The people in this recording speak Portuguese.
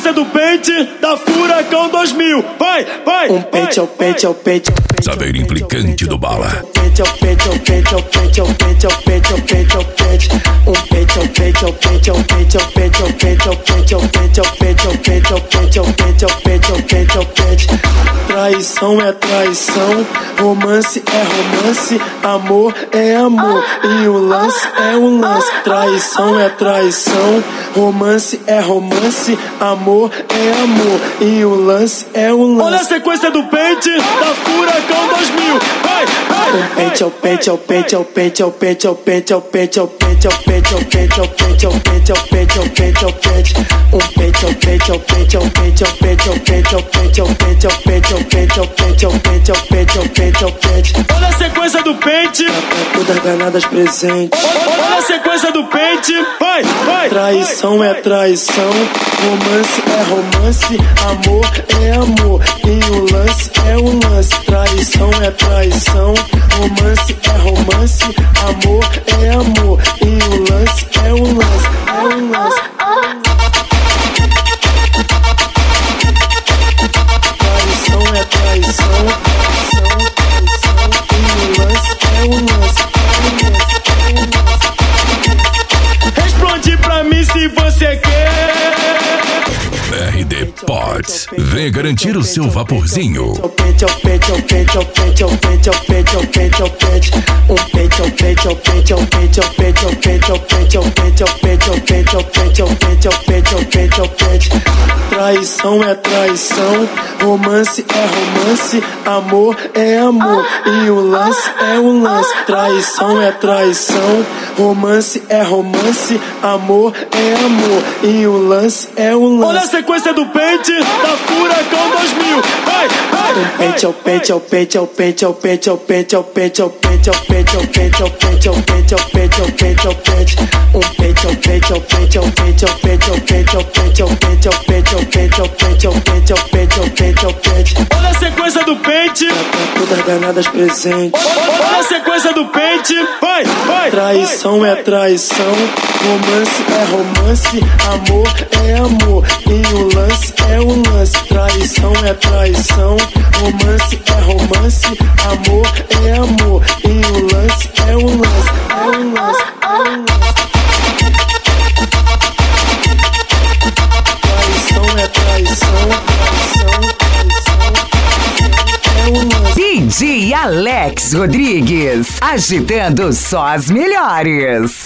sequência do pente da Furacão 2000. Vai, vai. Um pente, é o pente, é o pente. Saber implicante do Bala. Pente, é o pente, é o pente, é o pente, é o pente, é o pente, é o pente, é o pente. Um pente, é o pente, é o pente, é o pente, é o pente, é o pente, é o pente, é o pente, é o pente, é o pente, é o pente, é o pente, é o pente, é o pente, é o pente. Traição é traição, romance é romance, amor é amor e o lance é um lance. Traição é traição, romance é romance, amor é amor e o lance é um lance. Olha a sequência do pente da Furacão 2000. Vai, vai. Um pente, é o pente, é o pente, é o pente, é o pente, é o pente, é o pente, é o pente, é o pente, é o pente, é o pente, é o pente, é o pente, é o pente, é o pente. Um pente, é o pente, é o pente, é o pente, é o pente, é o pente, é o pente, é o pente, é o pente, é o pente, é o pente, é o pente, é o pente, é o pente, é o pente. Olha a sequência do pente. Todas danadas presentes. Olha a sequência do pente. Vai, vai. Traição é traição, romance é romance, amor é amor e o lance é um lance. Traição é traição, romance é romance, amor é amor e o lance é um lance, é um lance. Traição é traição, traição, traição e o lance é um lance, é um lance, é um lance. Responde pra mim se você quer. RD Pods. Vem garantir o seu vaporzinho. Um pente, é o pente, é o pente, é o pente, é o pente, é o pente, é o pente, é o pente. Um pente, é o pente, é o pente, é o pente, é o pente, é o pente, é o pente, é o pente, é o pente, é o pente, é o pente, é o pente, é o pente, é o pente, é o pente. Traição é traição, romance é romance, amor é amor e o lance é um lance. Traição é traição, romance é romance, amor é amor e o lance é um lance. Olha a sequência do pente da Furacão 2000. Vai, vai. Um pente, é o pente, é o pente, é o pente, é o pente, é o pente, é o pente, é o pente, é o pente, é o pente, é o pente, é o pente, é o pente, é o pente, é o pente. Um pente, é o pente, é o pente, é o pente, é o pente, é o pente, é o pente, é o pente, é o pente, é o pente, é o pente, é o pente, é o pente, é o pente, é o pente. Olha a sequência do pente. Todas danadas presentes. Olha a sequência do pente. Vai, vai. Traição é traição, romance é romance, amor é amor e o lance é um lance. Traição é traição, romance é romance, amor é amor e o lance é um lance, é um lance, é um lance. Traição é traição, traição, traição, é um lance. DJ Alex Rodrigues, agitando só as melhores.